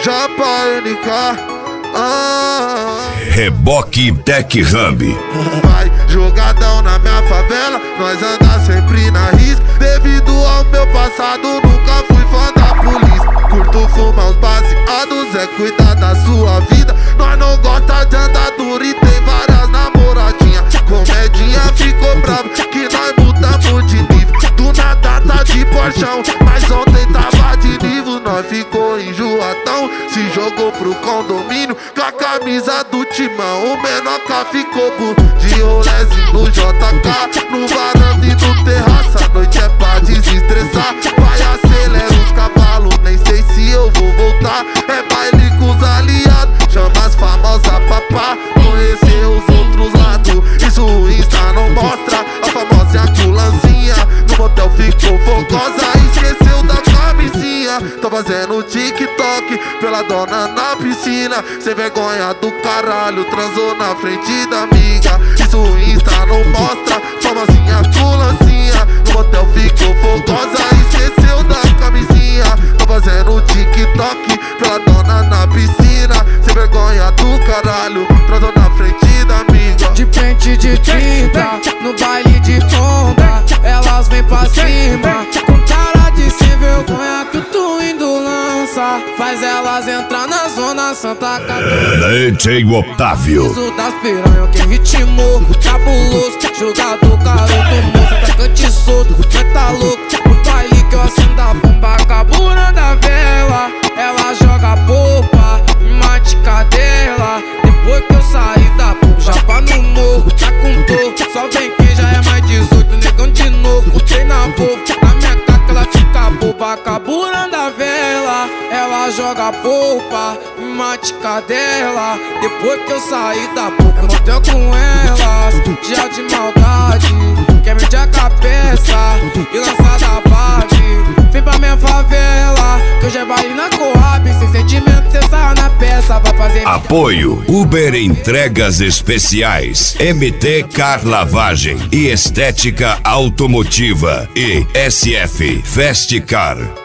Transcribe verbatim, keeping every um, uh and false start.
Japa N K. Ah. Reboque Tech Hub. Vai jogadão na minha favela, nós anda sempre na risca. Devido ao meu passado, nunca fui fã da polícia. Curto fumar os baseados, é cuidar da sua vida. Nós não gosta de andar duro e tem várias namoradinhas. Comedinha ficou bravo que nós mudamos de nível. Do nada tá de porchão, mas ontem tava de nível. Nós ficou enjoadão, se jogou pro condomínio com a camisa do Timão. O Menoca ficou por de rolezinho no J K, no varanda e no terraço. A noite é pra desestressar, vai acelera os cavalos, nem sei se eu vou voltar. É baile com os aliados, chama as famosas papá, conhecer os outros lados. Isso o Insta não mostra, a famosa aculancinha no motel ficou fogosa, esqueceu da camisinha. Tô fazendo TikTok pela dona na piscina, sem vergonha do caralho, transou na frente da amiga. Isso o Insta não mostra, famosinha aculancinha no motel ficou fogosa, esqueceu da camisinha. Tô fazendo TikTok pela dona na piscina, sem vergonha do caralho, transou na frente da amiga. De pente de trinta, no baile de Honda, elas vêm pra cima, com cara de sem vergonha que o Twindo lança, faz elas entrar na zona Santa Catarina. D J Otávio. Isso das piranha que ritmou, cabuloso, jogador caroto, moço, atacante solto, cê tá louco. No baile que eu acendo a bomba, carburando a vela, ela joga polpa, mate cadela. Depois que eu saí da polpa, japa no morro, tá com dor, só vem quem já é mais dezoito, negão de novo, treina povo, na minha caca ela fica boba, carburando a vela, ela joga polpa, mate cadela. Depois que eu saí da boca, eu motel com elas, dia de maldade, quer medir a cabeça e lançar da Barbie. Vem pra minha favela, que hoje é baile na Coab, sem sentimento cê sai na peça, vai fazer. Apoio Uber Entregas Especiais, M T Car Lavagem e Estética Automotiva e S F Fast Car.